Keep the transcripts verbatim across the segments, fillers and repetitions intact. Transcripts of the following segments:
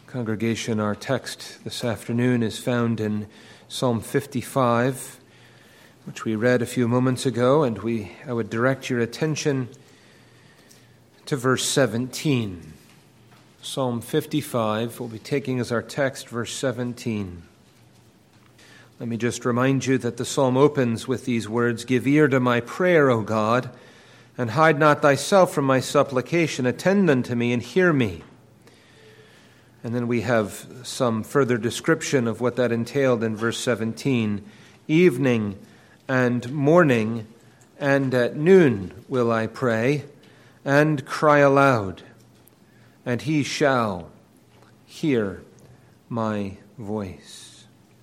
Congregation, our text this afternoon is found in Psalm fifty-five, which we read a few moments ago, and we I would direct your attention to verse seventeen. Psalm fifty-five, we'll be taking as our text verse seventeen. Let me just remind you that the psalm opens with these words, "Give ear to my prayer, O God, and hide not thyself from my supplication. Attend unto me and hear me." And then we have some further description of what that entailed in verse seventeen. "Evening and morning and at noon will I pray and cry aloud, and he shall hear my voice."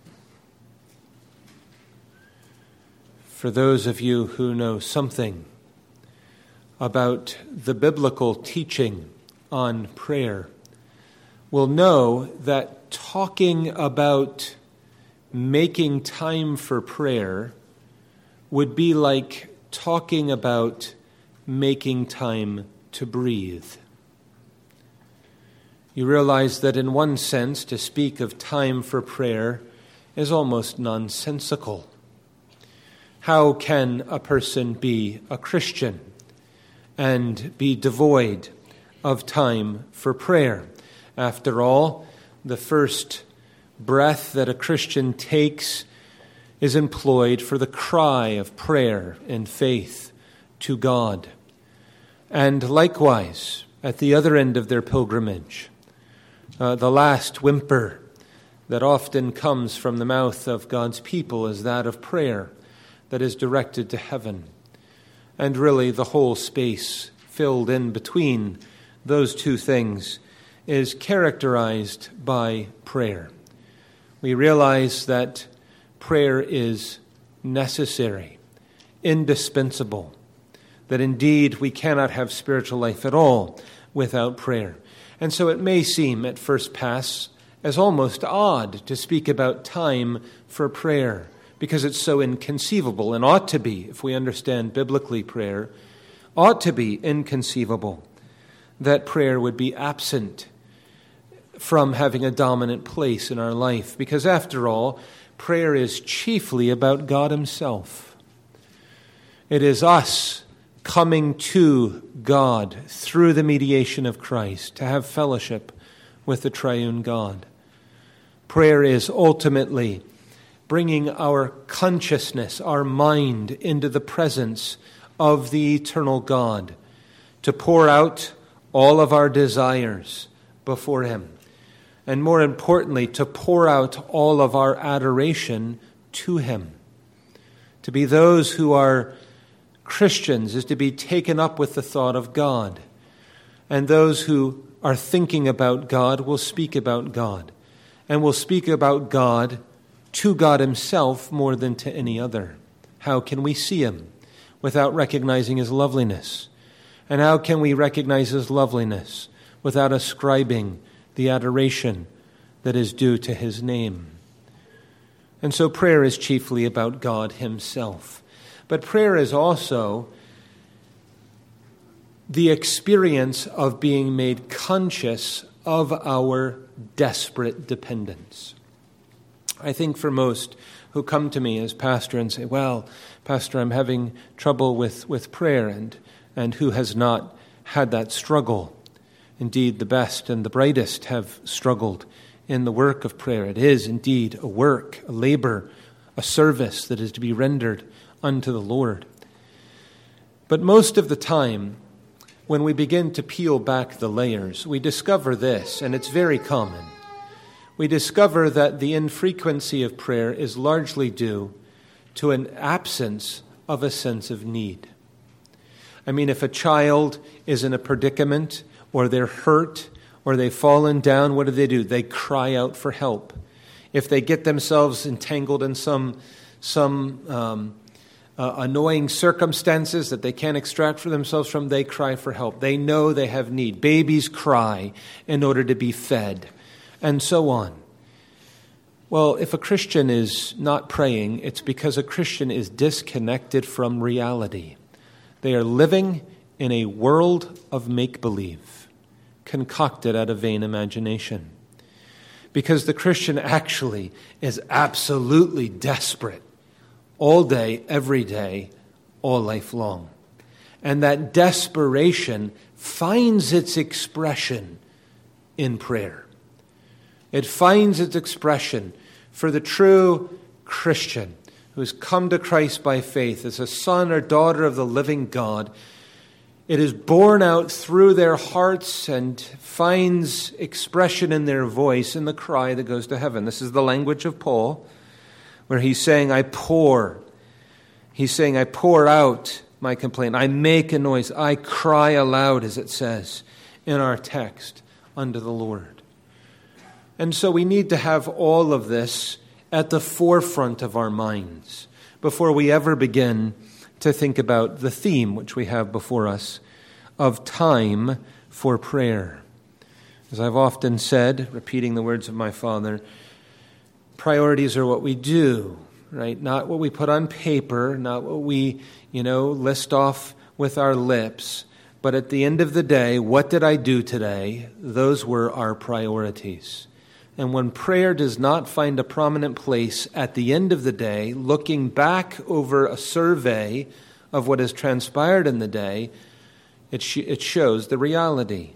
For those of you who know something about the biblical teaching on prayer, will know that talking about making time for prayer would be like talking about making time to breathe. You realize that in one sense, to speak of time for prayer is almost nonsensical. How can a person be a Christian and be devoid of time for prayer? After all, the first breath that a Christian takes is employed for the cry of prayer and faith to God. And likewise, at the other end of their pilgrimage, uh, the last whimper that often comes from the mouth of God's people is that of prayer that is directed to heaven. And really, the whole space filled in between those two things is characterized by prayer. We realize that prayer is necessary, indispensable, that indeed we cannot have spiritual life at all without prayer. And so it may seem at first pass as almost odd to speak about time for prayer, because it's so inconceivable, and ought to be, if we understand biblically prayer, ought to be inconceivable that prayer would be absent from having a dominant place in our life. Because after all, prayer is chiefly about God himself. It is us coming to God through the mediation of Christ to have fellowship with the triune God. Prayer is ultimately bringing our consciousness, our mind, into the presence of the eternal God, to pour out all of our desires before him. And more importantly, to pour out all of our adoration to him. To be those who are Christians is to be taken up with the thought of God. And those who are thinking about God will speak about God. And will speak about God to God himself more than to any other. How can we see him without recognizing his loveliness? And how can we recognize his loveliness without ascribing the adoration that is due to his name? And so prayer is chiefly about God himself. But prayer is also the experience of being made conscious of our desperate dependence. I think for most who come to me as pastor and say, "Well, Pastor, I'm having trouble with, with prayer," and, and who has not had that struggle. Indeed, the best and the brightest have struggled in the work of prayer. It is indeed a work, a labor, a service that is to be rendered unto the Lord. But most of the time, when we begin to peel back the layers, we discover this, and it's very common. We discover that the infrequency of prayer is largely due to an absence of a sense of need. I mean, if a child is in a predicament, or they're hurt, or they've fallen down, what do they do? They cry out for help. If they get themselves entangled in some some um, uh, annoying circumstances that they can't extract for themselves from, they cry for help. They know they have need. Babies cry in order to be fed, and so on. Well, if a Christian is not praying, it's because a Christian is disconnected from reality. They are living in a world of make-believe, concocted out of vain imagination. because the Christian actually is absolutely desperate all day, every day, all life long. And that desperation finds its expression in prayer. It finds its expression for the true Christian who has come to Christ by faith as a son or daughter of the living God. It is borne out through their hearts and finds expression in their voice in the cry that goes to heaven. This is the language of Paul, where he's saying, I pour. He's saying, I pour out my complaint. I make a noise. I cry aloud, as it says in our text, unto the Lord. And so we need to have all of this at the forefront of our minds before we ever begin to think about the theme which we have before us of time for prayer. As I've often said, repeating the words of my father, priorities are what we do, right? Not what we put on paper, not what we, you know, list off with our lips, but at the end of the day, what did I do today? Those were our priorities. And when prayer does not find a prominent place at the end of the day, looking back over a survey of what has transpired in the day, it, sh- it shows the reality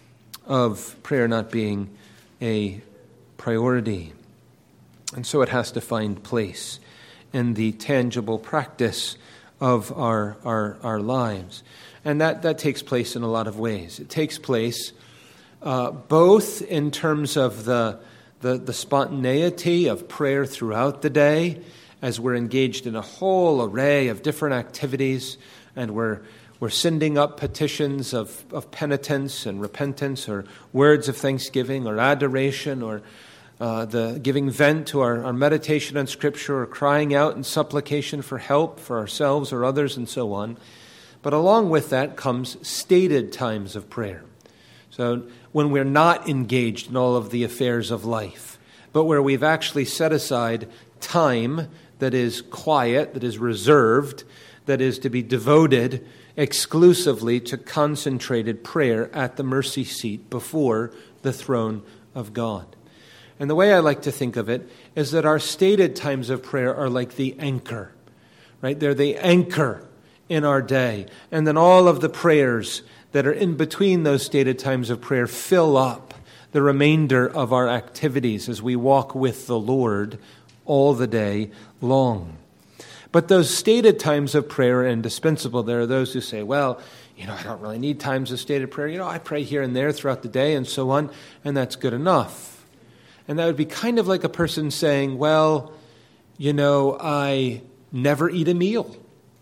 of prayer not being a priority. And so it has to find place in the tangible practice of our, our, our lives. And that, that takes place in a lot of ways. It takes place uh, both in terms of the The, the spontaneity of prayer throughout the day as we're engaged in a whole array of different activities and we're we're sending up petitions of, of penitence and repentance or words of thanksgiving or adoration or uh, the giving vent to our, our meditation on Scripture or crying out in supplication for help for ourselves or others and so on. But along with that comes stated times of prayer. So when we're not engaged in all of the affairs of life, but where we've actually set aside time that is quiet, that is reserved, that is to be devoted exclusively to concentrated prayer at the mercy seat before the throne of God. And the way I like to think of it is that our stated times of prayer are like the anchor, right? They're the anchor in our day. And then all of the prayers that are in between those stated times of prayer fill up the remainder of our activities as we walk with the Lord all the day long. But those stated times of prayer are indispensable. There are those who say, well, you know, I don't really need times of stated prayer. You know, I pray here and there throughout the day and so on, and that's good enough. And that would be kind of like a person saying, well, you know, I never eat a meal.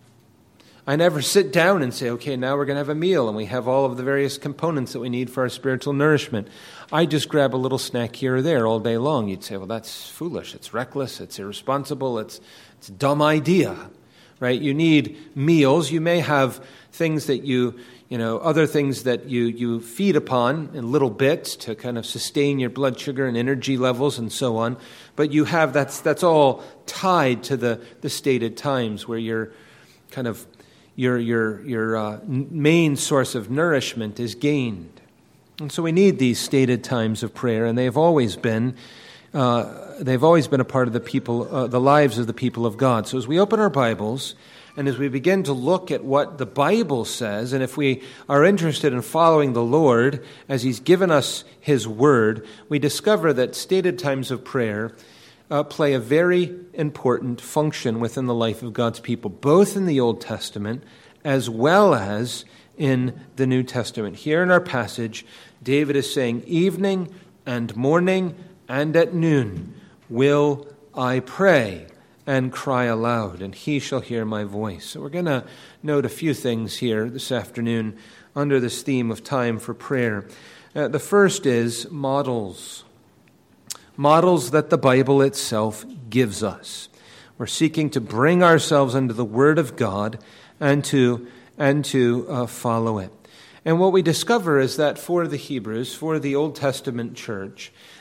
I never sit down and say, okay, now we're going to have a meal, and we have all of the various components that we need for our spiritual nourishment. I just grab a little snack here or there all day long. You'd say, well, that's foolish. It's reckless. It's irresponsible. It's, it's a dumb idea, right? You need meals. You may have things that you, you know, other things that you, you feed upon in little bits to kind of sustain your blood sugar and energy levels and so on. But you have, that's, that's all tied to the, the stated times where you're kind of Your your your uh, main source of nourishment is gained, and so we need these stated times of prayer, and they've always been uh, they've always been a part of the people, uh, the lives of the people of God. So as we open our Bibles, and as we begin to look at what the Bible says, and if we are interested in following the Lord as He's given us His Word, we discover that stated times of prayer Uh, play a very important function within the life of God's people, both in the Old Testament as well as in the New Testament. Here in our passage, David is saying, evening and morning and at noon will I pray and cry aloud, and He shall hear my voice. So we're going to note a few things here this afternoon under this theme of time for prayer. Uh, the first is models. Models that the Bible itself gives us. We're seeking to bring ourselves into the Word of God and to and to uh, follow it. And what we discover is that for the Hebrews, for the Old Testament church,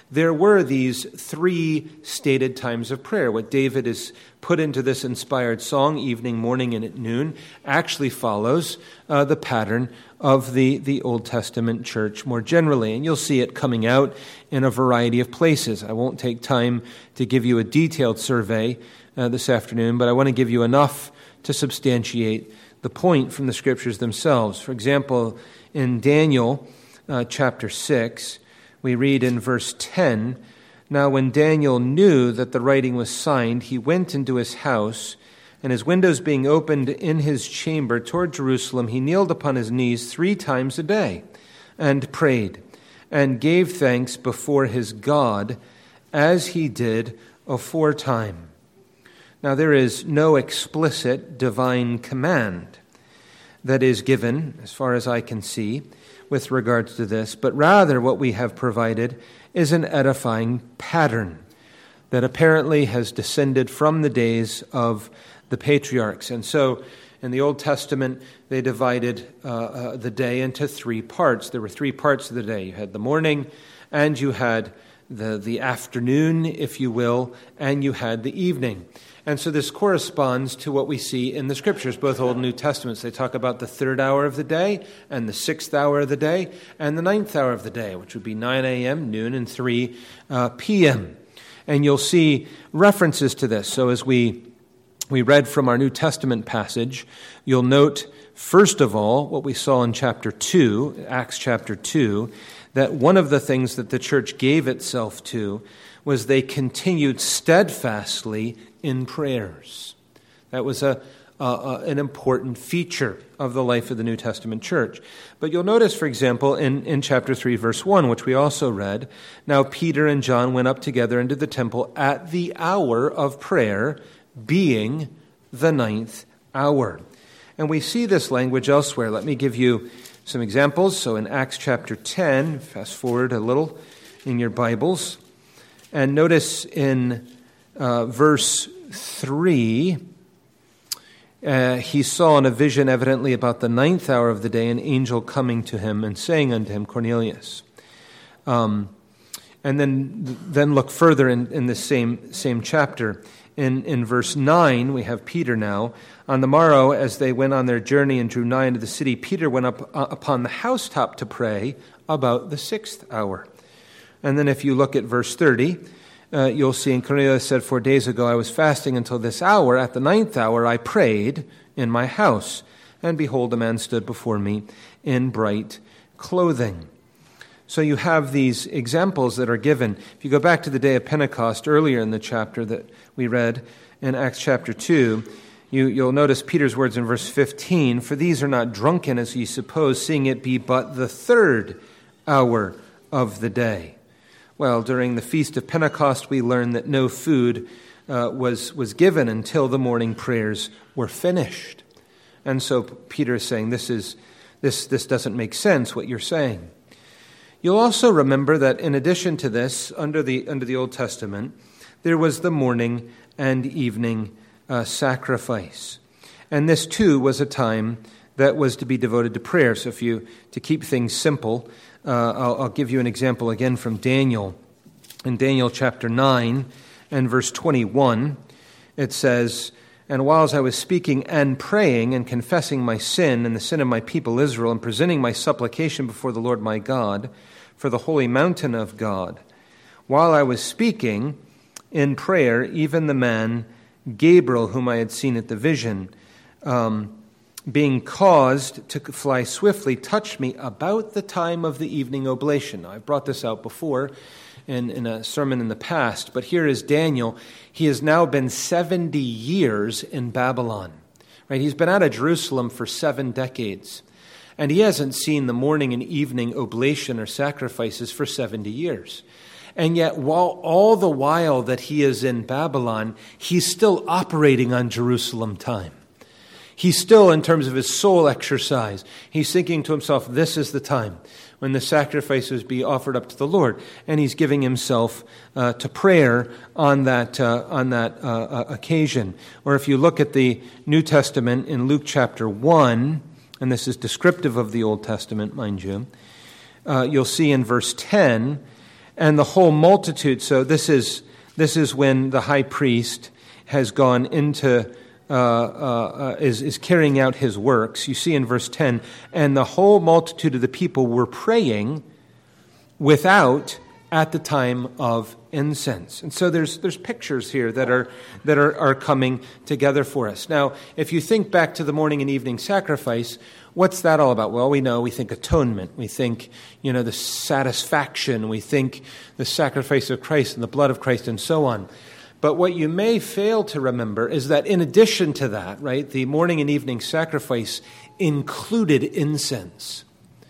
there were these three stated times of prayer. What David has put into this inspired song, evening, morning, and at noon, actually follows uh, the pattern of the, the Old Testament church more generally. And you'll see it coming out in a variety of places. I won't take time to give you a detailed survey uh, this afternoon, but I want to give you enough to substantiate the point from the Scriptures themselves. For example, in Daniel uh, chapter six, we read in verse ten, "Now when Daniel knew that the writing was signed, he went into his house, and his windows being opened in his chamber toward Jerusalem, he kneeled upon his knees three times a day, and prayed, and gave thanks before his God, as he did aforetime." Now there is no explicit divine command that is given, as far as I can see, with regards to this, but rather what we have provided is an edifying pattern that apparently has descended from the days of the patriarchs. And so in the Old Testament, they divided uh, uh, the day into three parts. There were three parts of the day. You had the morning, and you had the, the afternoon, if you will, and you had the evening. And so this corresponds to what we see in the Scriptures, both Old and New Testaments. They talk about the third hour of the day, and the sixth hour of the day, and the ninth hour of the day, which would be nine a.m., noon, and three p.m. And you'll see references to this. So as we we read from our New Testament passage, you'll note, first of all, what we saw in chapter two, Acts chapter two, that one of the things that the church gave itself to was they continued steadfastly in prayers. That was a, a, a an important feature of the life of the New Testament church. But you'll notice, for example, in, in chapter three, verse one, which we also read, "Now Peter and John went up together into the temple at the hour of prayer, being the ninth hour." And we see this language elsewhere. Let me give you some examples. So in Acts chapter ten, fast forward a little in your Bibles, and notice in uh, verse three, uh, he saw in a vision evidently about the ninth hour of the day an angel coming to him and saying unto him, "Cornelius." Um, and then then look further in, in this same same chapter. In, in verse nine, we have Peter now. "On the morrow, as they went on their journey and drew nigh unto the city, Peter went up uh, upon the housetop to pray about the sixth hour." And then if you look at verse thirty, uh, you'll see, "And Cornelius said, Four days ago I was fasting until this hour. At the ninth hour I prayed in my house. And behold, a man stood before me in bright clothing." So you have these examples that are given. If you go back to the day of Pentecost earlier in the chapter that we read in Acts chapter two, you, you'll notice Peter's words in verse fifteen, "For these are not drunken as ye suppose, seeing it be but the third hour of the day." Well, during the Feast of Pentecost, we learn that no food uh, was, was given until the morning prayers were finished. And so Peter is saying, this is this this doesn't make sense, what you're saying. You'll also remember that in addition to this, under the under the Old Testament, there was the morning and evening uh, sacrifice. And this too was a time that was to be devoted to prayer. So if you, to keep things simple, uh, I'll, I'll give you an example again from Daniel. In Daniel chapter nine and verse twenty-one, it says, "And whiles I was speaking and praying and confessing my sin and the sin of my people Israel, and presenting my supplication before the Lord my God for the holy mountain of God, while I was speaking in prayer, even the man Gabriel, whom I had seen at the vision, um, being caused to fly swiftly, touched me about the time of the evening oblation." Now, I've brought this out before in, in a sermon in the past, but here is Daniel. He has now been seventy years in Babylon. Right? He's been out of Jerusalem for seven decades, and he hasn't seen the morning and evening oblation or sacrifices for seventy years. And yet, while all the while that he is in Babylon, he's still operating on Jerusalem time. He's still, in terms of his soul exercise, he's thinking to himself, this is the time when the sacrifices be offered up to the Lord. And he's giving himself uh, to prayer on that uh, on that uh, occasion. Or if you look at the New Testament in Luke chapter one, and this is descriptive of the Old Testament, mind you, uh, you'll see in verse ten, and the whole multitude. So this is this is when the high priest has gone into uh, uh, uh, is is carrying out his works. You see in verse ten, and the whole multitude of the people were praying without at the time of incense. And so there's there's pictures here that are that are, are coming together for us. Now, if you think back to the morning and evening sacrifice, what's that all about? Well, we know, we think atonement. We think, you know, the satisfaction. We think the sacrifice of Christ and the blood of Christ and so on. But what you may fail to remember is that in addition to that, right, the morning and evening sacrifice included incense.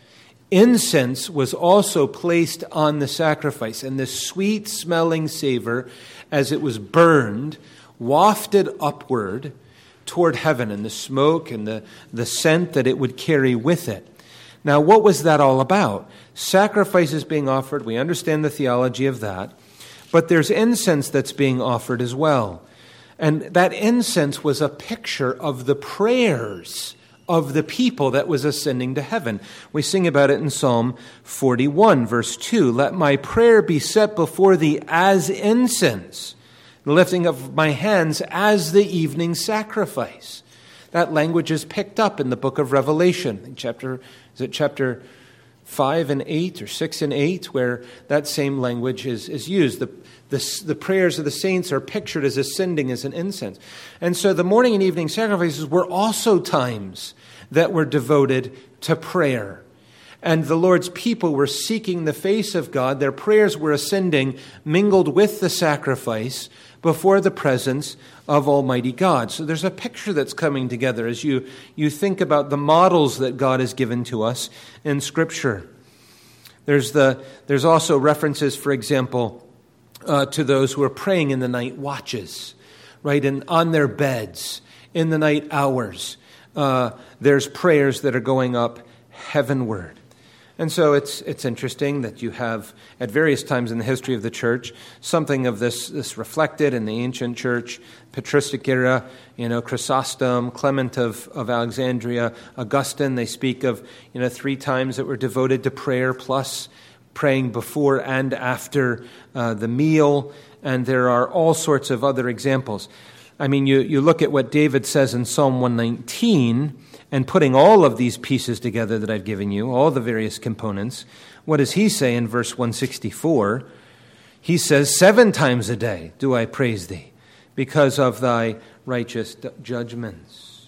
Incense was also placed on the sacrifice, and the sweet-smelling savor, as it was burned, wafted upward toward heaven, and the smoke and the, the scent that it would carry with it. Now, what was that all about? Sacrifices being offered, we understand the theology of that, but there's incense that's being offered as well. And that incense was a picture of the prayers of the people that was ascending to heaven. We sing about it in Psalm forty-one, verse two. Let my prayer be set before thee as incense, the lifting of my hands as the evening sacrifice. That language is picked up in the book of Revelation, in chapter, is it chapter five and eight, or six and eight, where that same language is, is used. The, the, the prayers of the saints are pictured as ascending as an incense. And so the morning and evening sacrifices were also times that were devoted to prayer. And the Lord's people were seeking the face of God. Their prayers were ascending, mingled with the sacrifice, before the presence of Almighty God. So there's a picture that's coming together as you, you think about the models that God has given to us in Scripture. There's the there's also references, for example, uh, to those who are praying in the night watches, right, and on their beds, in the night hours. Uh, there's prayers that are going up heavenward. And so it's it's interesting that you have, at various times in the history of the church, something of this, this reflected in the ancient church, patristic era, you know, Chrysostom, Clement of, of Alexandria, Augustine. They speak of, you know, three times that were devoted to prayer, plus praying before and after uh, the meal. And there are all sorts of other examples. I mean, you, you look at what David says in Psalm one nineteen, and putting all of these pieces together that I've given you, all the various components, what does he say in verse one sixty-four? He says, seven times a day do I praise thee, because of thy righteous judgments.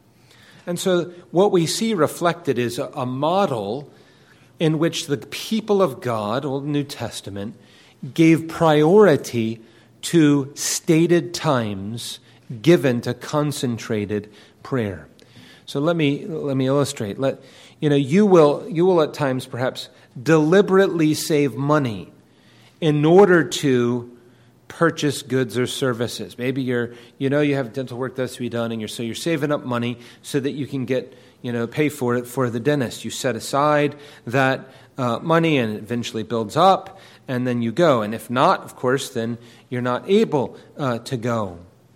And so what we see reflected is a, a model in which the people of God, Old and New Testament, gave priority to stated times given to concentrated prayer. So let me let me illustrate. Let you know you will you will at times perhaps deliberately save money in order to purchase goods or services. Maybe you're you know you have dental work that's to be done, and you're so you're saving up money so that you can get you know pay for it for the dentist. You set aside that uh, money, and it eventually builds up, and then you go. And if not, of course, then you're not able uh, to go.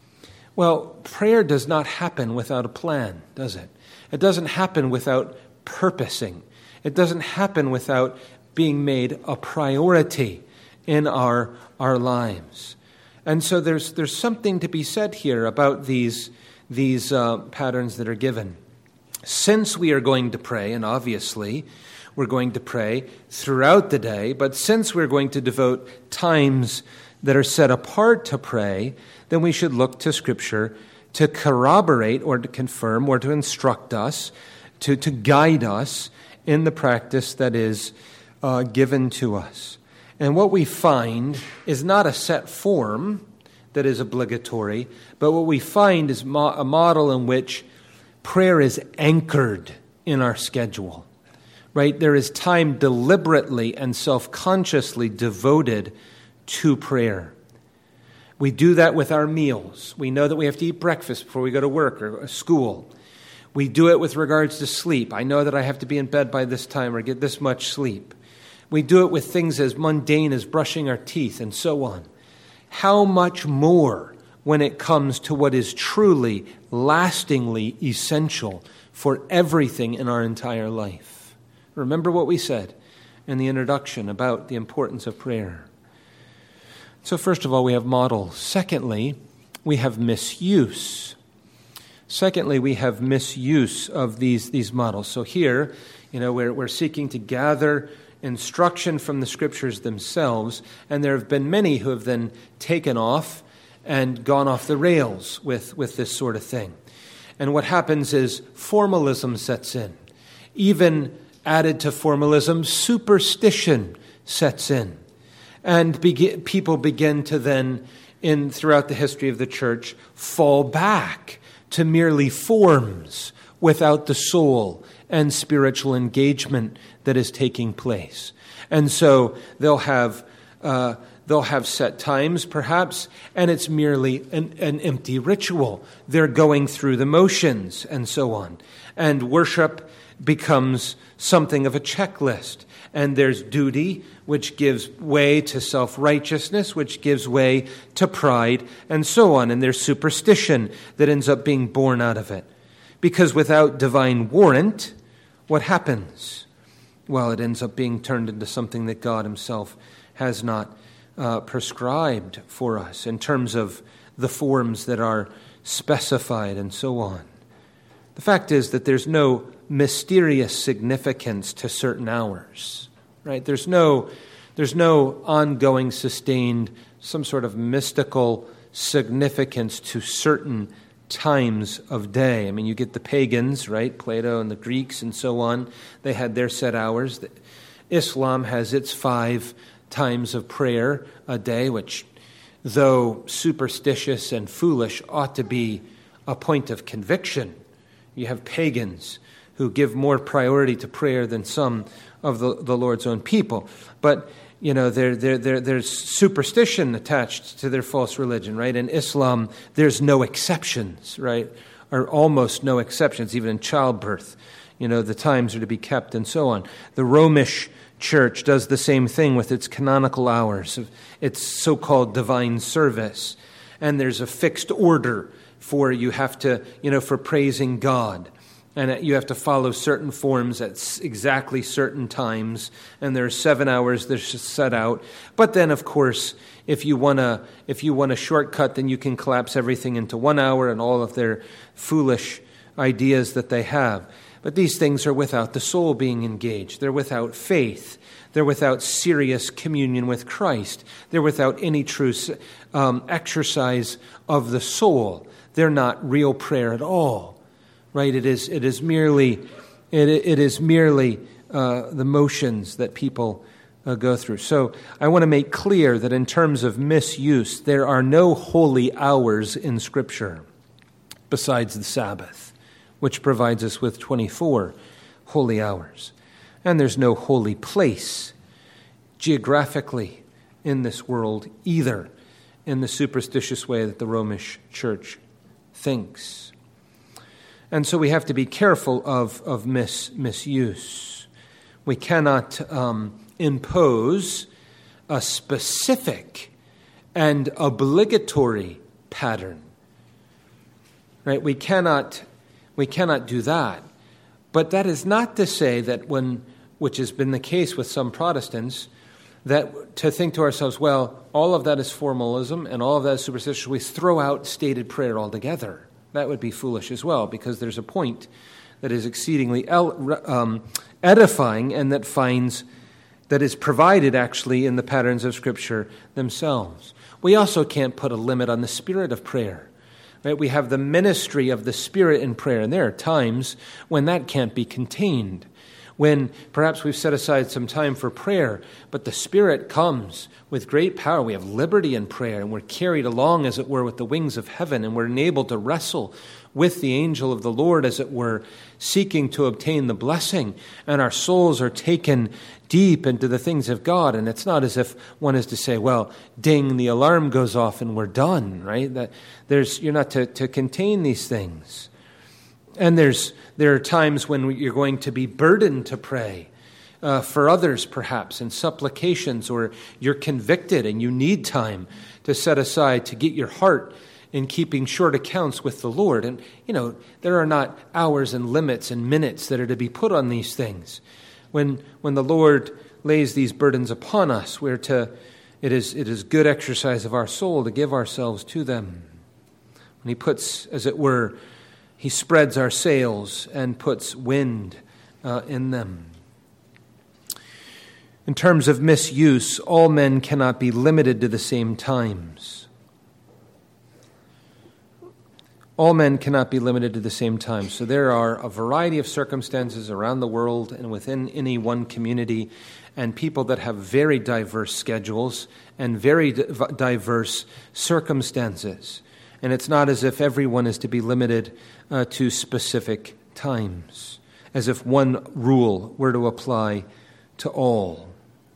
Well, prayer does not happen without a plan, does it? It doesn't happen without purposing. It doesn't happen without being made a priority in our, our lives. And so there's there's something to be said here about these, these uh, patterns that are given. Since we are going to pray, and obviously we're going to pray throughout the day, but since we're going to devote times that are set apart to pray, then we should look to Scripture to corroborate or to confirm or to instruct us, to, to guide us in the practice that is uh, given to us. And what we find is not a set form that is obligatory, but what we find is mo- a model in which prayer is anchored in our schedule. Right? There is time deliberately and self-consciously devoted to prayer. We do that with our meals. We know that we have to eat breakfast before we go to work or school. We do it with regards to sleep. I know that I have to be in bed by this time or get this much sleep. We do it with things as mundane as brushing our teeth and so on. How much more when it comes to what is truly, lastingly essential for everything in our entire life? Remember what we said. in the introduction about the importance of prayer. So first of all, we have models. Secondly, we have misuse. Secondly, we have misuse of these, these models. So here, you know, we're, we're seeking to gather instruction from the Scriptures themselves, and there have been many who have then taken off and gone off the rails with, with this sort of thing. And what happens is formalism sets in. Even added to formalism, superstition sets in. And begin, people begin to then, in throughout the history of the church, fall back to merely forms without the soul and spiritual engagement that is taking place. And so they'll have uh, they'll have set times, perhaps, and it's merely an, an empty ritual. They're going through the motions and so on. And worship becomes something of a checklist. And there's duty, which gives way to self-righteousness, which gives way to pride, and so on. And there's superstition that ends up being born out of it. Because without divine warrant, what happens? Well, it ends up being turned into something that God himself has not uh, prescribed for us in terms of the forms that are specified and so on. The fact is that there's no mysterious significance to certain hours, right? There's no, there's no ongoing, sustained, some sort of mystical significance to certain times of day. I mean, you get the pagans, right? Plato and the Greeks and so on. They had their set hours. Islam has its five times of prayer a day, which, though superstitious and foolish, ought to be a point of conviction. You have pagans who give more priority to prayer than some of the, the Lord's own people. But, you know, there, there, there, there's superstition attached to their false religion, right? In Islam, there's no exceptions, right? Or almost no exceptions, even in childbirth. You know, the times are to be kept and so on. The Romish Church does the same thing with its canonical hours, its so-called divine service. And there's a fixed order for you have to, you know, for praising God. And you have to follow certain forms at exactly certain times. And there are seven hours that are set out. But then, of course, if you want to if you want a shortcut, then you can collapse everything into one hour and all of their foolish ideas that they have. But these things are without the soul being engaged. They're without faith. They're without serious communion with Christ. They're without any true um, exercise of the soul. They're not real prayer at all. Right, it is. It is merely, it, it is merely uh, the motions that people uh, go through. So I want to make clear that in terms of misuse, there are no holy hours in Scripture besides the Sabbath, which provides us with twenty-four holy hours, and there's no holy place geographically in this world either, in the superstitious way that the Romish Church thinks. And so we have to be careful of, of mis, misuse. We cannot um, impose a specific and obligatory pattern. Right? We cannot, we cannot do that. But that is not to say that when, which has been the case with some Protestants, that to think to ourselves, well, all of that is formalism and all of that is superstition, we throw out stated prayer altogether. That would be foolish as well, because there's a point that is exceedingly um, edifying and that finds that is provided actually in the patterns of Scripture themselves. We also can't put a limit on the spirit of prayer. Right? We have the ministry of the Spirit in prayer, and there are times when that can't be contained. When perhaps we've set aside some time for prayer, but the Spirit comes with great power. We have liberty in prayer, and we're carried along, as it were, with the wings of heaven, and we're enabled to wrestle with the angel of the Lord, as it were, seeking to obtain the blessing. And our souls are taken deep into the things of God, and it's not as if one is to say, well, ding, the alarm goes off and we're done, right? That there's you're not to, to contain these things. And there's there are times when you're going to be burdened to pray uh, for others, perhaps, in supplications, or you're convicted and you need time to set aside to get your heart in keeping short accounts with the Lord. And, you know, there are not hours and limits and minutes that are to be put on these things. When when the Lord lays these burdens upon us. We're to, it is, it is good exercise of our soul to give ourselves to them. When he puts, as it were, he spreads our sails and puts wind uh, in them. In terms of misuse, all men cannot be limited to the same times. All men cannot be limited to the same time. So there are a variety of circumstances around the world and within any one community, and people that have very diverse schedules and very diverse circumstances. And it's not as if everyone is to be limited uh, to specific times, as if one rule were to apply to all.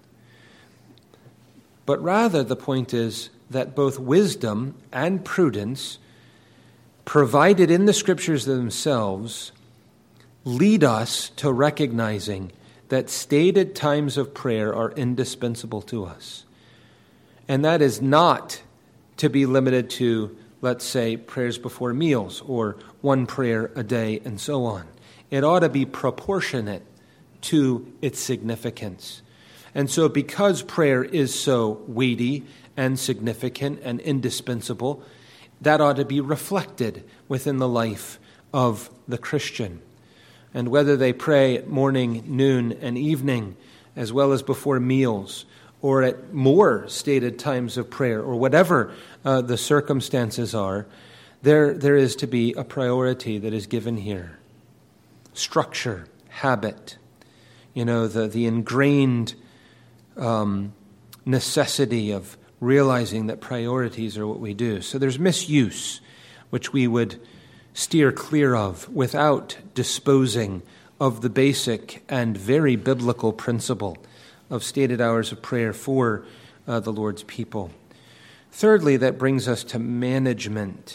But rather, the point is that both wisdom and prudence, provided in the Scriptures themselves, lead us to recognizing that stated times of prayer are indispensable to us. And that is not to be limited to, let's say, prayers before meals or one prayer a day and so on. It ought to be proportionate to its significance. And so because prayer is so weighty and significant and indispensable, that ought to be reflected within the life of the Christian. And whether they pray at morning, noon, and evening, as well as before meals, or at more stated times of prayer, or whatever uh, the circumstances are, there, there is to be a priority that is given here. Structure, habit, you know, the, the ingrained um, necessity of realizing that priorities are what we do. So there's misuse, which we would steer clear of without disposing of the basic and very biblical principle of stated hours of prayer for uh, the Lord's people. Thirdly, that brings us to management.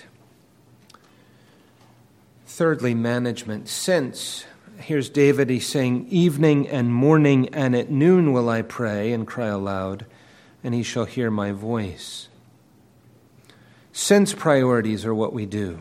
Thirdly, management. Since, here's David, he's saying, evening and morning and at noon will I pray and cry aloud, and he shall hear my voice. Since priorities are what we do,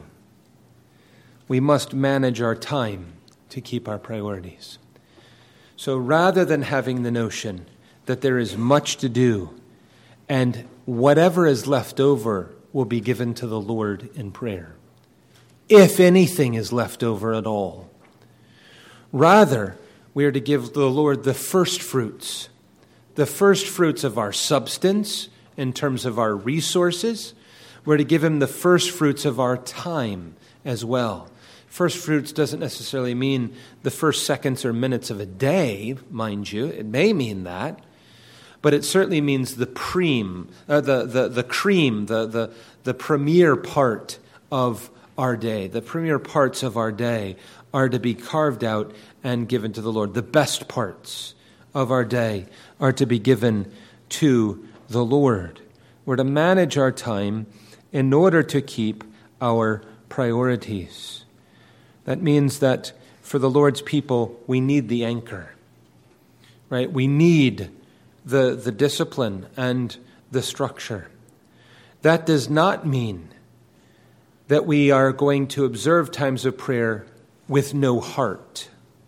we must manage our time to keep our priorities. So rather than having the notion that there is much to do and whatever is left over will be given to the Lord in prayer, if anything is left over at all, rather we are to give the Lord the first fruits, the first fruits of our substance in terms of our resources. We're to give him the first fruits of our time as well. First fruits doesn't necessarily mean the first seconds or minutes of a day, mind you. It may mean that. But it certainly means the preem, uh, the, the, the cream, the, the, the premier part of our day. The premier parts of our day are to be carved out and given to the Lord. The best parts of our day are to be given to the Lord. We're to manage our time in order to keep our priorities. That means that for the Lord's people, we need the anchor, right? We need the, the discipline and the structure. That does not mean that we are going to observe times of prayer with no heart,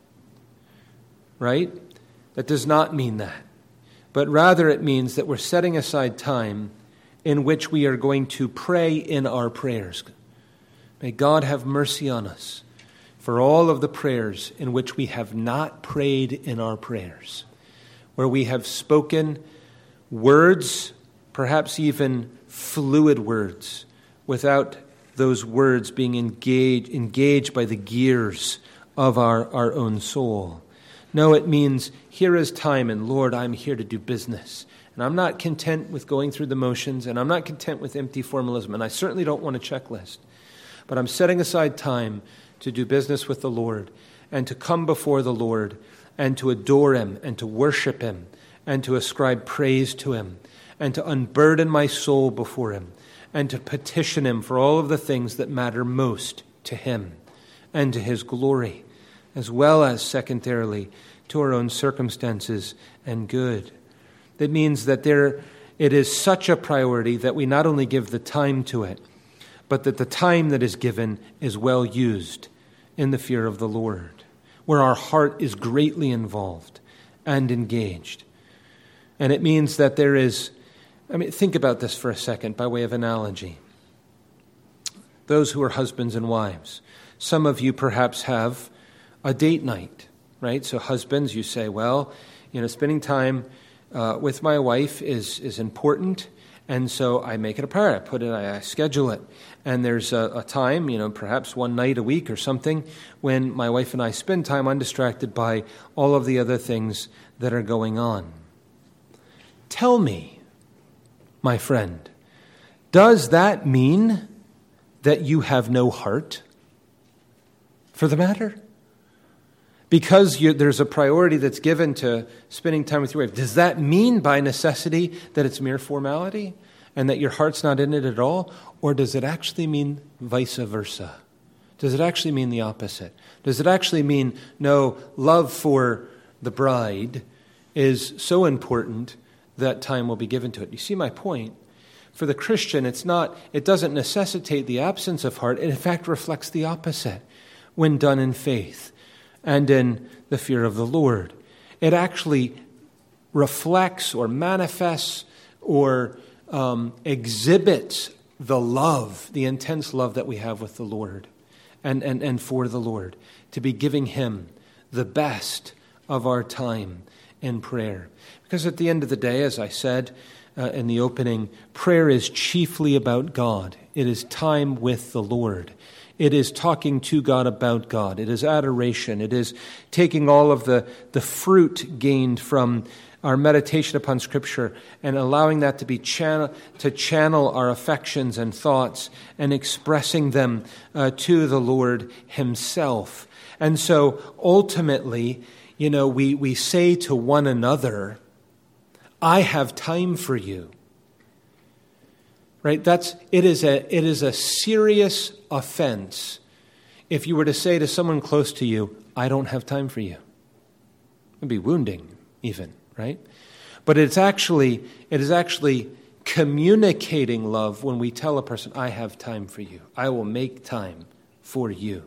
right? That does not mean that. But rather it means that we're setting aside time in which we are going to pray in our prayers. May God have mercy on us for all of the prayers in which we have not prayed in our prayers, where we have spoken words, perhaps even fluid words, without those words being engaged, engaged by the gears of our, our own soul. No, it means, here is time, and Lord, I'm here to do business. And I'm not content with going through the motions, and I'm not content with empty formalism, and I certainly don't want a checklist. But I'm setting aside time to do business with the Lord, and to come before the Lord, and to adore him, and to worship him, and to ascribe praise to him, and to unburden my soul before him, and to petition him for all of the things that matter most to him and to his glory, as well as, secondarily, to our own circumstances and good. That means that there it is such a priority that we not only give the time to it, but that the time that is given is well used in the fear of the Lord, where our heart is greatly involved and engaged. And it means that there is, I mean, think about this for a second by way of analogy. Those who are husbands and wives, some of you perhaps have a date night, right? So husbands, you say, well, you know, spending time uh, with my wife is is important, and so I make it a priority. I put it, I, I schedule it. And there's a, a time, you know, perhaps one night a week or something, when my wife and I spend time undistracted by all of the other things that are going on. Tell me, my friend, does that mean that you have no heart for the matter? Because you, there's a priority that's given to spending time with your wife, does that mean by necessity that it's mere formality and that your heart's not in it at all? Or does it actually mean vice versa? Does it actually mean the opposite? Does it actually mean, no, love for the bride is so important that time will be given to it? You see my point? For the Christian, it's not, it doesn't necessitate the absence of heart. It in fact reflects the opposite when done in faith and in the fear of the Lord. It actually reflects or manifests or um, exhibits the love, the intense love that we have with the Lord and, and, and for the Lord, to be giving Him the best of our time in prayer. Because at the end of the day, as I said uh, in the opening, prayer is chiefly about God. It is time with the Lord. It is talking to God about God. It is adoration. It is taking all of the, the fruit gained from our meditation upon Scripture and allowing that to be channel, to channel our affections and thoughts and expressing them uh, to the Lord Himself. And so ultimately, you know, we, we say to one another, I have time for you. Right? That's it is a it is a serious offense if you were to say to someone close to you, I don't have time for you. It'd be wounding even, right? But it's actually it is actually communicating love when we tell a person, I have time for you. I will make time for you.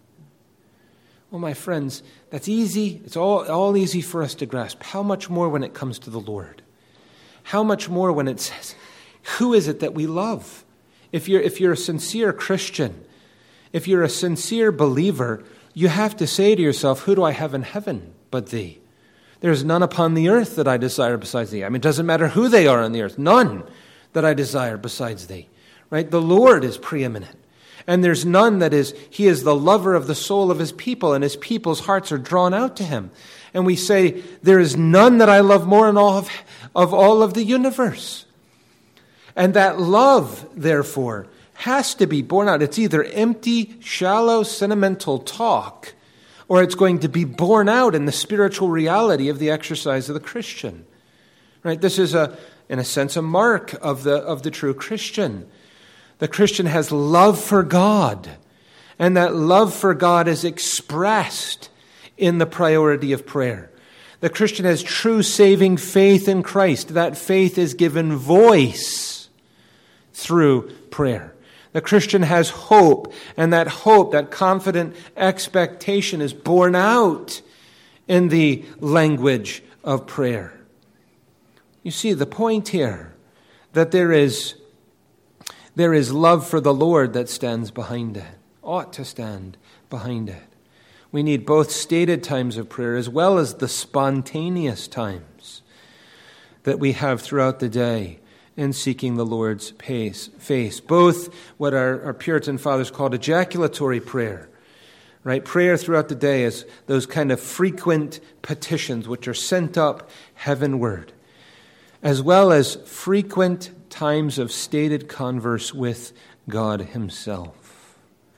Well, my friends, that's easy. It's all, all easy for us to grasp. How much more when it comes to the Lord? How much more when it says, who is it that we love? If you're, if you're a sincere Christian, if you're a sincere believer, you have to say to yourself, who do I have in heaven but thee? There's none upon the earth that I desire besides thee. I mean, it doesn't matter who they are on the earth. None that I desire besides thee. Right? The Lord is preeminent. And there's none that is, He is the lover of the soul of His people, and His people's hearts are drawn out to Him. And we say, there is none that I love more in all of, of all of the universe. And that love, therefore, has to be borne out. It's either empty, shallow, sentimental talk, or it's going to be borne out in the spiritual reality of the exercise of the Christian. Right? This is, a, in a sense, a mark of the of the true Christian. The Christian has love for God, and that love for God is expressed in the priority of prayer. The Christian has true saving faith in Christ. That faith is given voice through prayer. The Christian has hope, and that hope, that confident expectation is borne out in the language of prayer. You see the point here, that there is There is love for the Lord that stands behind it, ought to stand behind it. We need both stated times of prayer as well as the spontaneous times that we have throughout the day in seeking the Lord's pace, face. Both what our, our Puritan fathers called ejaculatory prayer, right? Prayer throughout the day is those kind of frequent petitions which are sent up heavenward, as well as frequent times of stated converse with God Himself.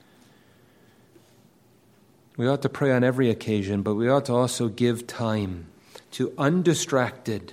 We ought to pray on every occasion, but we ought to also give time to undistracted,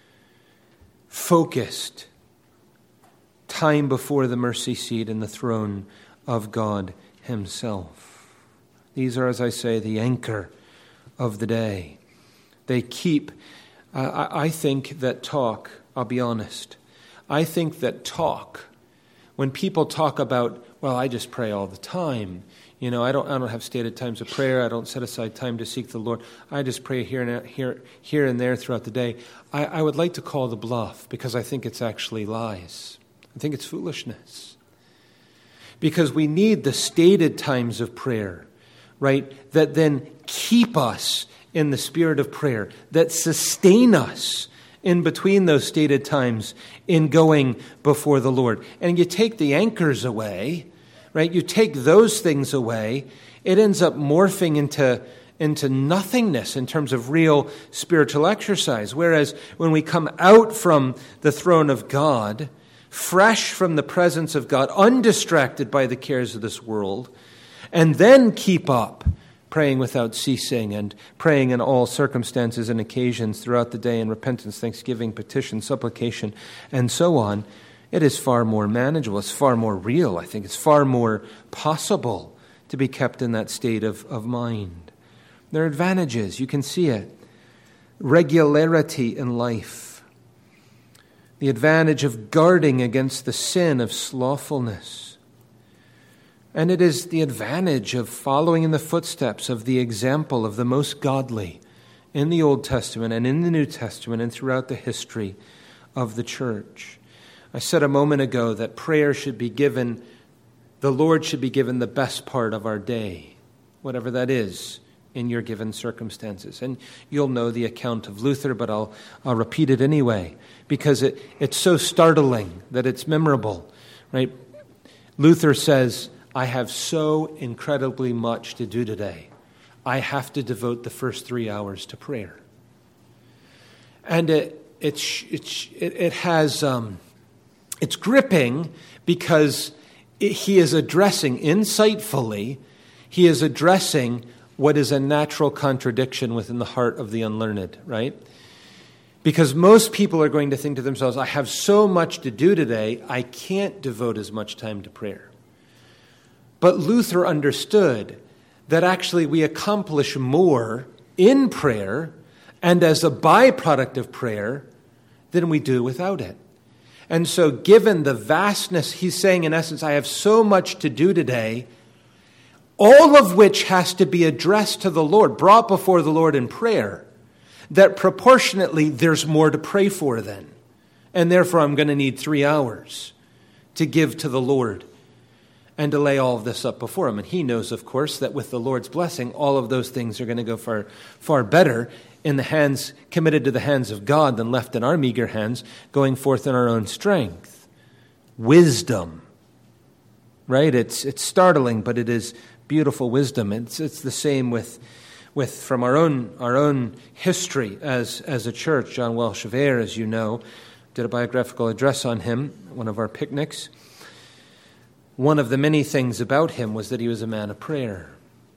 focused time before the mercy seat and the throne of God Himself. These are, as I say, the anchor of the day. They keep, uh, I, I think that talk, I'll be honest, I think that talk, when people talk about, well, I just pray all the time, You know, I don't I don't have stated times of prayer. I don't set aside time to seek the Lord. I just pray here and here, here and there throughout the day. I, I would like to call the bluff because I think it's actually lies. I think it's foolishness. Because we need the stated times of prayer, right, that then keep us in the spirit of prayer, that sustain us in between those stated times in going before the Lord. And you take the anchors away, right? You take those things away, it ends up morphing into, into nothingness in terms of real spiritual exercise. Whereas when we come out from the throne of God, fresh from the presence of God, undistracted by the cares of this world, and then keep up praying without ceasing and praying in all circumstances and occasions throughout the day in repentance, thanksgiving, petition, supplication, and so on, it is far more manageable. It's far more real. I think it's far more possible to be kept in that state of, of mind. There are advantages. You can see it. Regularity in life. The advantage of guarding against the sin of slothfulness. And it is the advantage of following in the footsteps of the example of the most godly in the Old Testament and in the New Testament and throughout the history of the church. I said a moment ago that prayer should be given, the Lord should be given the best part of our day, whatever that is in your given circumstances. And you'll know the account of Luther, but I'll, I'll repeat it anyway, because it, it's so startling that it's memorable, right? Luther says, I have so incredibly much to do today. I have to devote the first three hours to prayer. And it, it, it, it has... Um, It's gripping because he is addressing, insightfully, he is addressing what is a natural contradiction within the heart of the unlearned, right? Because most people are going to think to themselves, I have so much to do today, I can't devote as much time to prayer. But Luther understood that actually we accomplish more in prayer and as a byproduct of prayer than we do without it. And so given the vastness, he's saying in essence, I have so much to do today, all of which has to be addressed to the Lord, brought before the Lord in prayer, that proportionately there's more to pray for then. And therefore I'm going to need three hours to give to the Lord and to lay all of this up before him. And he knows, of course, that with the Lord's blessing, all of those things are going to go far, far better in the hands, committed to the hands of God than left in our meager hands, going forth in our own strength. Wisdom, right? It's it's startling, but it is beautiful wisdom. It's it's the same with with from our own our own history as as a church. John Welsh of Ayr, as you know, did a biographical address on him at one of our picnics. One of the many things about him was that he was a man of prayer.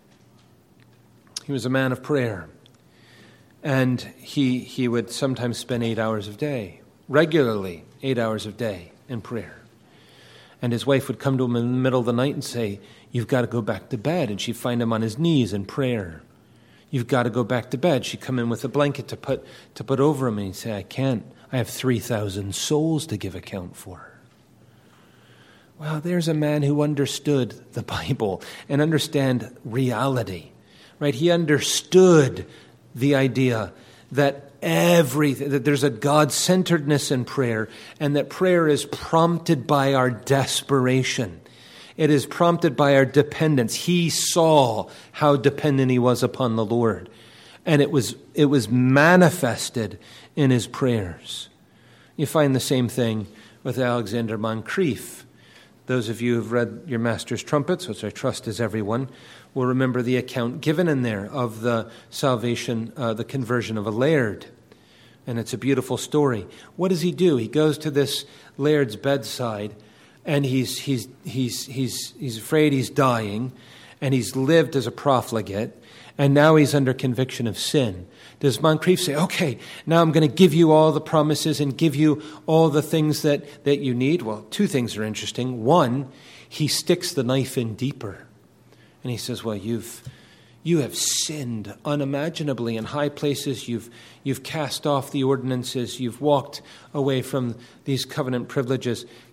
He was a man of prayer. And he he would sometimes spend eight hours a day, regularly eight hours a day in prayer. And his wife would come to him in the middle of the night and say, you've got to go back to bed. And she'd find him on his knees in prayer. You've got to go back to bed. She'd come in with a blanket to put to put over him. And he'd say, I can't. I have three thousand souls to give account for. Well, there's a man who understood the Bible and understand reality, right? He understood the idea that everything, that there's a God-centeredness in prayer, and that prayer is prompted by our desperation. It is prompted by our dependence. He saw how dependent he was upon the Lord, and it was it was manifested in his prayers. You find the same thing with Alexander Moncrief. Those of you who have read your Master's Trumpets, which I trust is everyone, will remember the account given in there of the salvation, uh, the conversion of a laird. And it's a beautiful story. What does he do? He goes to this laird's bedside, and he's he's he's he's he's afraid he's dying, and he's lived as a profligate, and now he's under conviction of sin. Does Moncrief say, okay, now I'm going to give you all the promises and give you all the things that, that you need? Well, two things are interesting. One, he sticks the knife in deeper. And he says, well, you've you have sinned unimaginably in high places. You've you've cast off the ordinances. You've walked away from these covenant privileges.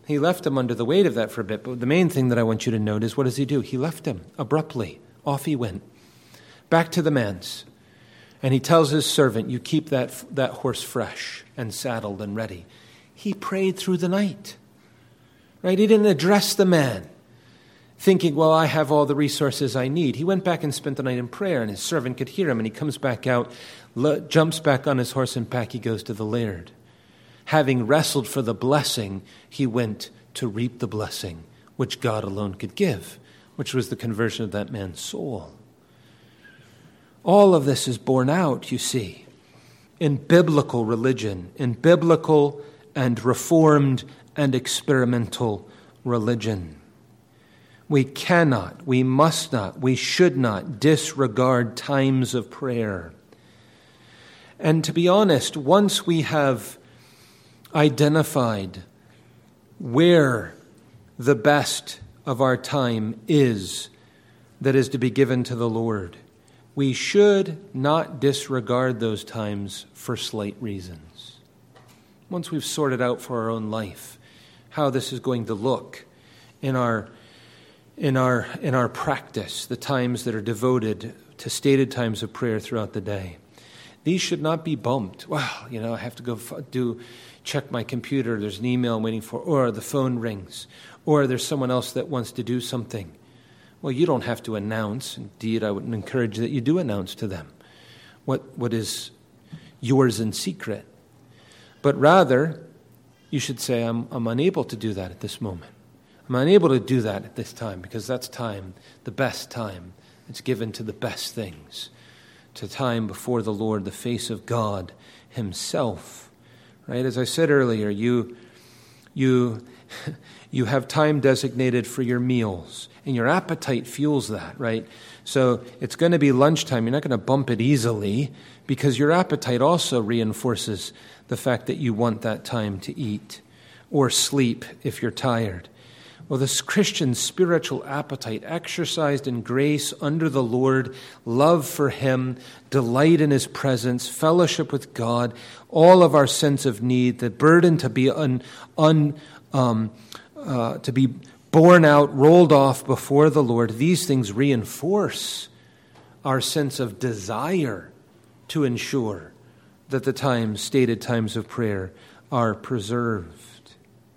He left him under the weight of that for a bit. But the main thing that I want you to note is, what does he do? He left him abruptly. Off he went. Back to the manse. And he tells his servant, you keep that, that horse fresh and saddled and ready. He prayed through the night. Right? He didn't address the man, thinking, well, I have all the resources I need. He went back and spent the night in prayer, and his servant could hear him, and he comes back out, lo- jumps back on his horse, and back he goes to the laird. Having wrestled for the blessing, he went to reap the blessing, which God alone could give, which was the conversion of that man's soul. All of this is borne out, you see, in biblical religion, in biblical and reformed and experimental religion. We cannot, we must not, we should not disregard times of prayer. And to be honest, once we have identified where the best of our time is that is to be given to the Lord, we should not disregard those times for slight reasons. Once we've sorted out for our own life how this is going to look in our in our in our practice, the times that are devoted to stated times of prayer throughout the day, these should not be bumped. Well, you know, I have to go do check my computer. There's an email I'm waiting for, or the phone rings, or there's someone else that wants to do something. Well, you don't have to announce. Indeed, I would encourage that you do announce to them what what is yours in secret. But rather, you should say, I'm, I'm unable to do that at this moment. I'm unable to do that at this time, because that's time, the best time. It's given to the best things, to time before the Lord, the face of God himself. Right? As I said earlier, you you you have time designated for your meals, and your appetite fuels that, right? So it's going to be lunchtime. You're not going to bump it easily, because your appetite also reinforces the fact that you want that time to eat or sleep if you're tired. Well, this Christian spiritual appetite, exercised in grace under the Lord, love for him, delight in his presence, fellowship with God, all of our sense of need, the burden to be un, un, um, uh, to be borne out, rolled off before the Lord, these things reinforce our sense of desire to ensure that the times, stated times of prayer, are preserved.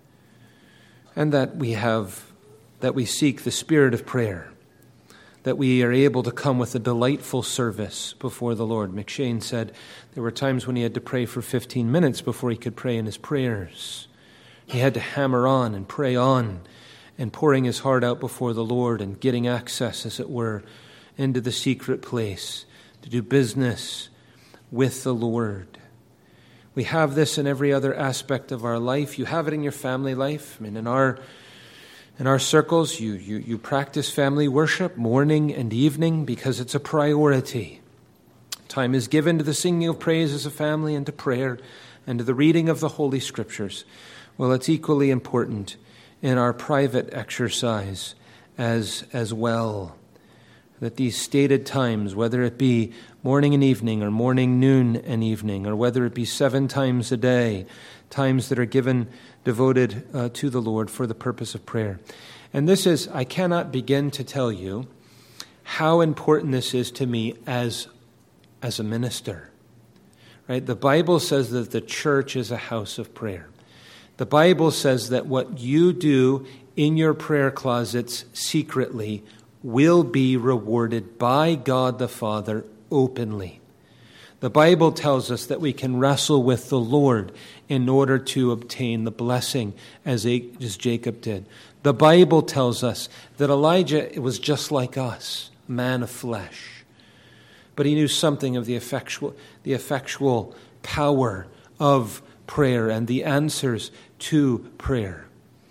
And that we have, that we seek the spirit of prayer, that we are able to come with a delightful service before the Lord. McShane said there were times when he had to pray for fifteen minutes before he could pray in his prayers. He had to hammer on and pray on, and pouring his heart out before the Lord and getting access, as it were, into the secret place to do business with the Lord. We have this in every other aspect of our life. You have it in your family life. I mean, in our in our circles, you you you practice family worship morning and evening because it's a priority. Time is given to the singing of praise as a family, and to prayer, and to the reading of the Holy Scriptures. Well, it's equally important in our private exercise as as well, that these stated times, whether it be morning and evening, or morning, noon, and evening, or whether it be seven times a day, times that are given, devoted uh, to the Lord for the purpose of prayer. And this is, I cannot begin to tell you how important this is to me as, as a minister. Right? The Bible says that the church is a house of prayer. The Bible says that what you do in your prayer closets secretly will be rewarded by God the Father openly. The Bible tells us that we can wrestle with the Lord in order to obtain the blessing, as Jacob did. The Bible tells us that Elijah was just like us, a man of flesh. But he knew something of the effectual, the effectual power of prayer and the answers to prayer.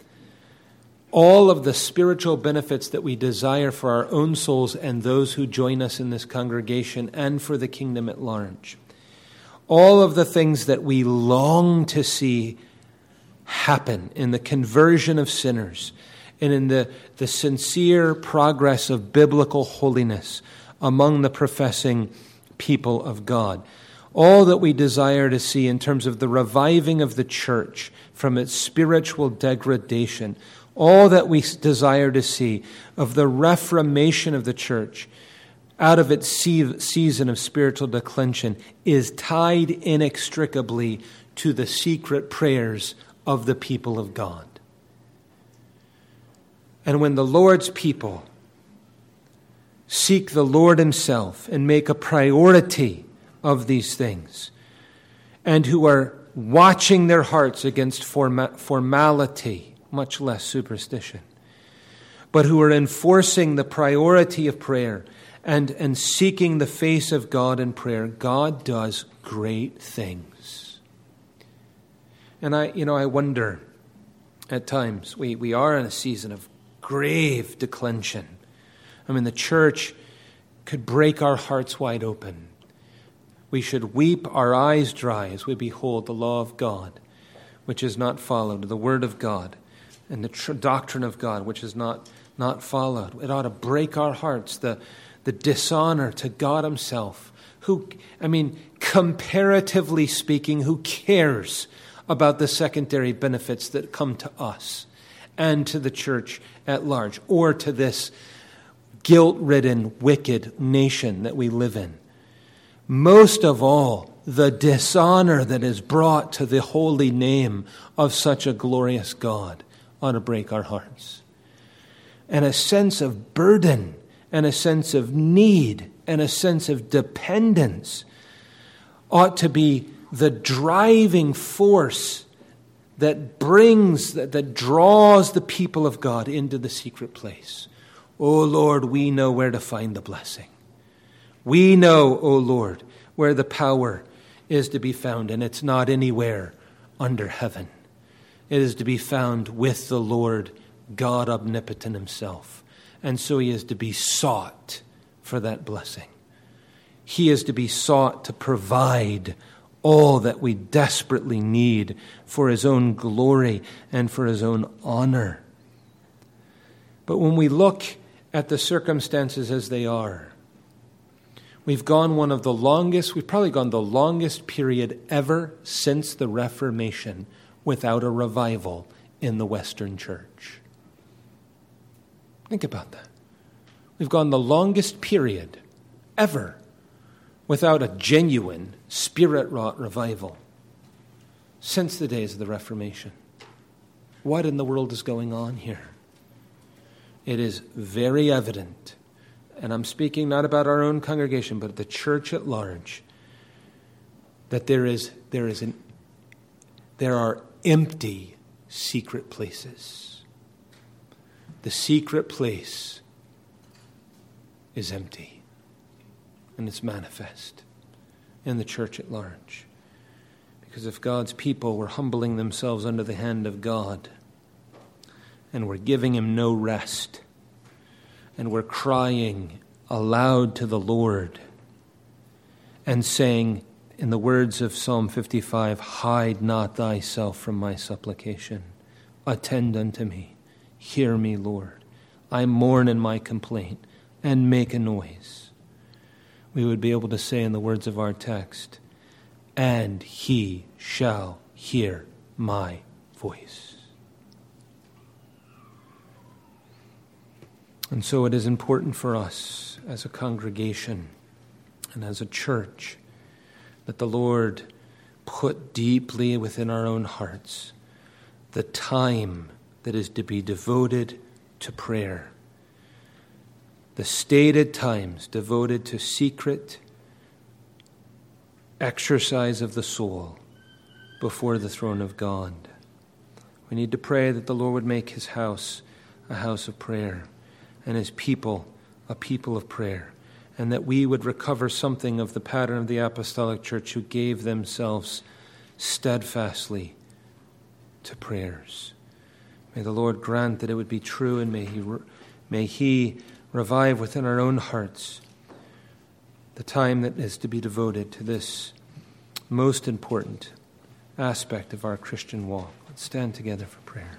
All of the spiritual benefits that we desire for our own souls and those who join us in this congregation and for the kingdom at large. All of the things that we long to see happen in the conversion of sinners and in the, the sincere progress of biblical holiness among the professing people of God. all that we desire to see in terms of the reviving of the church from its spiritual degradation, all that we desire to see of the reformation of the church out of its season of spiritual declension, is tied inextricably to the secret prayers of the people of God. And when the Lord's people seek the Lord himself and make a priority of these things, and who are watching their hearts against forma- formality, much less superstition, but who are enforcing the priority of prayer and, and seeking the face of God in prayer, God does great things. And I, you know, I wonder at times, we, we are in a season of grave declension. I mean, the church could break our hearts wide open. We should weep our eyes dry as we behold the law of God, which is not followed, the word of God, and the tr- doctrine of God, which is not, not followed. It ought to break our hearts, the, the dishonor to God himself, who, I mean, comparatively speaking, who cares about the secondary benefits that come to us and to the church at large, or to this guilt-ridden, wicked nation that we live in. Most of all, the dishonor that is brought to the holy name of such a glorious God ought to break our hearts. And a sense of burden, and a sense of need, and a sense of dependence ought to be the driving force that brings, that, that draws the people of God into the secret place. Oh Lord, we know where to find the blessing. We know, O Lord, where the power is to be found, and it's not anywhere under heaven. It is to be found with the Lord God omnipotent himself. And so he is to be sought for that blessing. He is to be sought to provide all that we desperately need for his own glory and for his own honor. But when we look at the circumstances as they are, we've gone one of the longest, we've probably gone the longest period ever since the Reformation without a revival in the Western church. Think about that. We've gone the longest period ever without a genuine, spirit-wrought revival since the days of the Reformation. What in the world is going on here? It is very evident, and I'm speaking not about our own congregation, but the church at large, that there is there is an there are empty secret places. The secret place is empty, and it's manifest in the church at large. Because if God's people were humbling themselves under the hand of God, and were giving him no rest, and were crying aloud to the Lord, and saying, in the words of Psalm fifty-five, "Hide not thyself from my supplication. Attend unto me. Hear me, Lord. I mourn in my complaint, and make a noise." We would be able to say in the words of our text, "And he shall hear my voice." And so it is important for us as a congregation and as a church that the Lord put deeply within our own hearts the time that is to be devoted to prayer. The stated times devoted to secret exercise of the soul before the throne of God. We need to pray that the Lord would make his house a house of prayer, and his people a people of prayer, and that we would recover something of the pattern of the apostolic church, who gave themselves steadfastly to prayers. May the Lord grant that it would be true, and may he, may he revive within our own hearts the time that is to be devoted to this most important aspect of our Christian walk. Let's stand together for prayer.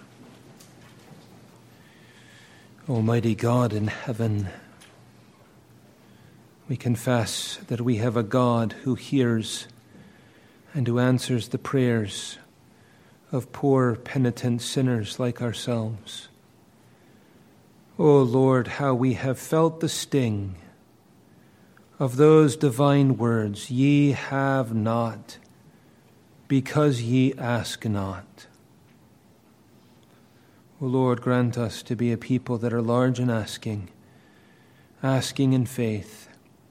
Almighty God in heaven, we confess that we have a God who hears and who answers the prayers of poor penitent sinners like ourselves. O Lord, how we have felt the sting of those divine words, ye have not, because ye ask not. O Lord, grant us to be a people that are large in asking, asking in faith.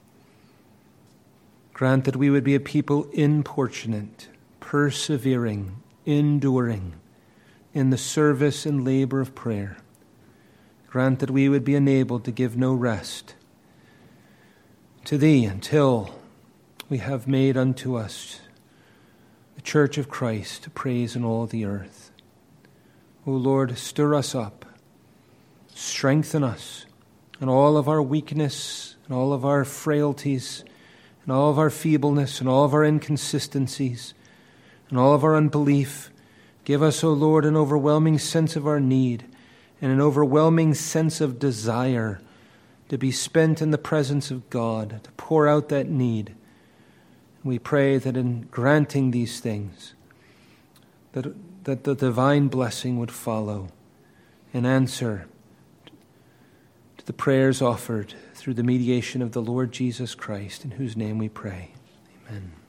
Grant that we would be a people importunate, persevering, enduring in the service and labor of prayer. Grant that we would be enabled to give no rest to Thee until we have made unto us the church of Christ to praise in all the earth. O Lord, stir us up, strengthen us in all of our weakness and all of our frailties and all of our feebleness and all of our inconsistencies and all of our unbelief. Give us, O Lord, an overwhelming sense of our need and an overwhelming sense of desire to be spent in the presence of God, to pour out that need. We pray that in granting these things, that, that the divine blessing would follow in answer to the prayers offered through the mediation of the Lord Jesus Christ, in whose name we pray. Amen.